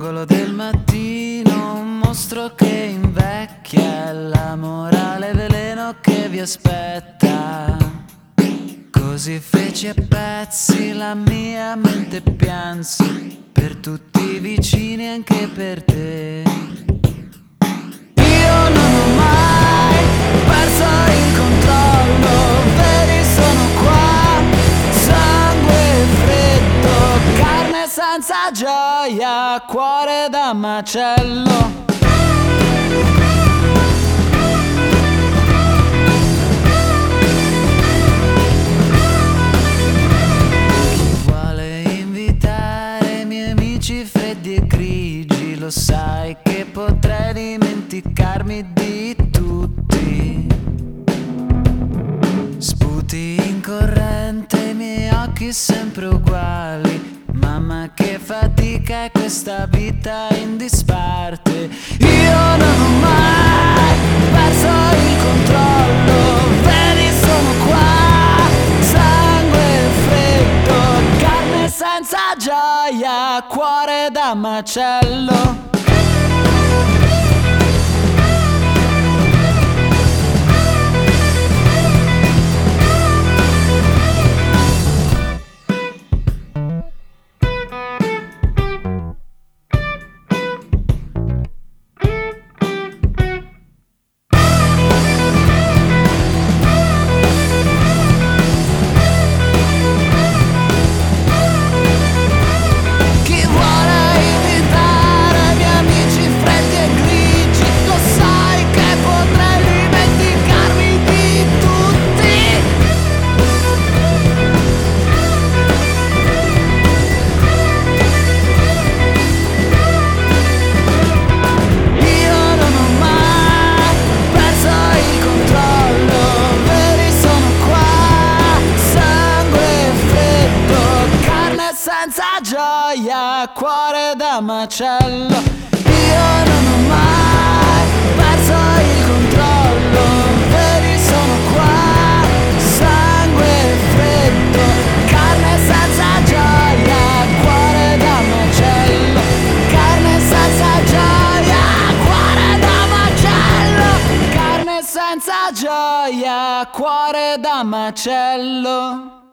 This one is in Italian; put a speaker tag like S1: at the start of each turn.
S1: L'angolo del mattino, un mostro che invecchia, la morale veleno che vi aspetta. Così feci a pezzi la mia mente, piansi per tutti i vicini, anche per te. Io non ho mai perso il controllo, vedi sono qua, sangue freddo, carne senza gioia, cuore da macello. Freddi e grigi, lo sai che potrei dimenticarmi di tutti. Sputi in corrente, i miei occhi sempre uguali. Mamma che fatica è questa vita in disparte. Io non ho mai perso il controllo, vedi sono qua, sangue freddo, carne senza gioia, cuore da macello. Senza gioia, cuore da macello. Io non ho mai perso il controllo, vedi sono qua, sangue freddo, carne senza gioia, cuore da macello. Carne senza gioia, cuore da macello. Carne senza gioia, cuore da macello.